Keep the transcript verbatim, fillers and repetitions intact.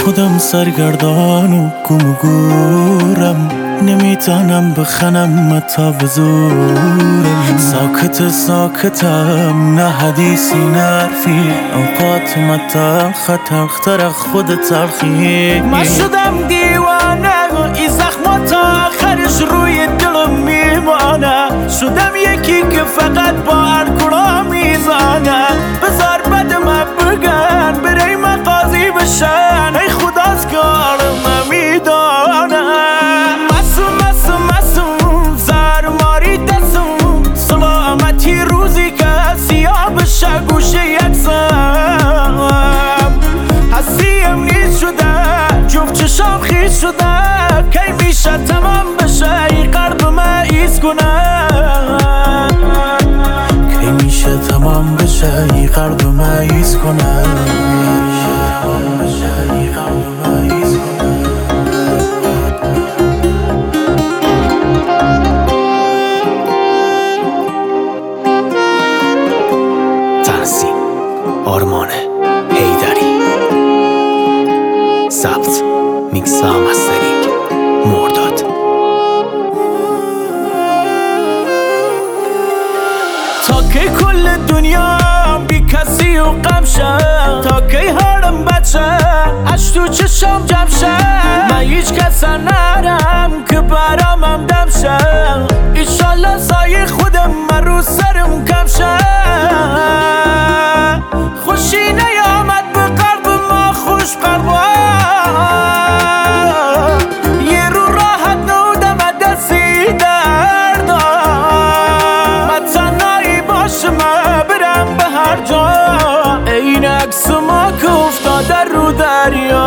خودم سرگردان و گم و گورم، نمیتونم بخنم تا به زورم. ساکت ساکتم، نه حدیثی نه حرفی، اوقات متل خطرختر خود تلخی. من شدم دیوانه، این زخمات تا آخرش روی دلم میمانه. شدم یکی که فقط با الکلا میزانه. بذار بد من بگن برای من قاضی بشن، ای خداست که عالم میدانه. مسوم مسوم مسوم زرماری دستم، سلامتی روزی که سیاه بشه گوشه یکسم. هستیم نیست شده، جفت چشام خیز شده، کی میشه تمام بشه این قلب من ایز کنه. کی میشه تمام بشه این قلب من ایز کنه. تنظیم آرمان حیدری، ضبط میکس و مسترینگ مرداد. تا کی کل دنیا بی کسی و غم شد، تا کی حالم بد شد اش تو چشم جمع شد. من هیچ کس نرم که برامم دم شد، ایشالله سایه خودم من رو سرم کم شد. خوشی نیامد به قلب ما خوش قلبا، یه رو راحت نودم دستی دردا. من تنهایی باشم برم به هر جا، این عکس ما که افتاده رو دریا.